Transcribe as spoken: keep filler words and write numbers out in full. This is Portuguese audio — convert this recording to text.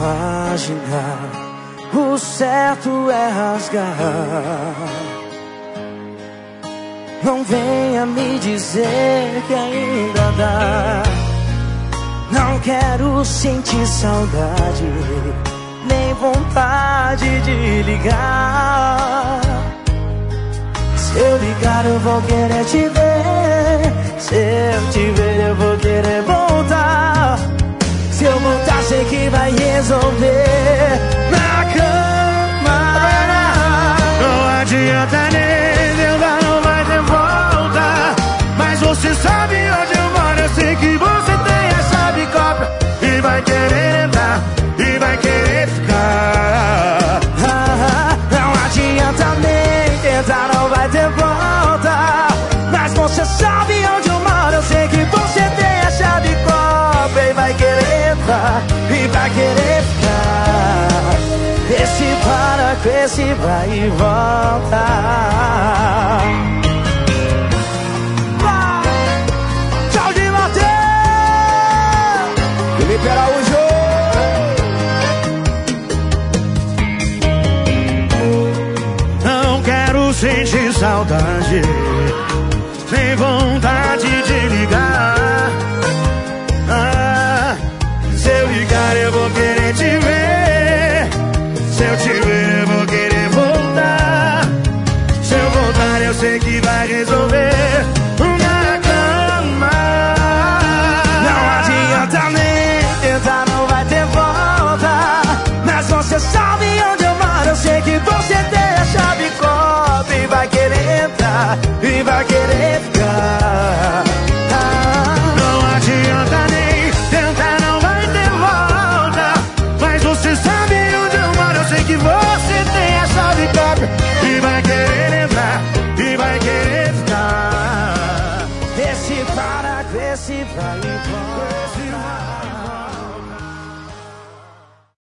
imaginar, o certo é rasgar. Não venha me dizer que ainda dá. Não quero sentir saudade, nem vontade de ligar. Se eu ligar eu vou querer te ver, se eu te ver eu vou querer voltar. Se eu voltar sei que vai resolver na cama. Não adianta nem tentar, não vai ter volta. Mas você sabe onde eu moro, eu sei que você tem a chave cópia. E vai querer entrar, e vai querer ficar. Não adianta nem tentar, não vai ter volta. Mas você sabe onde eu moro, eu sei que você tem a chave cópia. E vai querer entrar, e vai querer ficar. Esse para com esse vai e volta. Tchau de Mateus, Felipe Araújo. Não quero sentir saudade, nem vontade de ligar. Ah, se eu ligar eu vou querer te ver, se eu te ver eu vou querer voltar. Se eu voltar eu sei que vai resolver na cama. Não adianta nem tentar, não vai ter volta. Mas você sabe onde eu moro, eu sei que você tem a chave cópia. E vai querer entrar, e vai querer ficar. Não adianta nem tentar, não vai ter volta. Mas você sabe onde eu moro, eu sei que você tem a chave cópia. E vai querer entrar, e vai querer ficar. Esse para, esse vai e volta.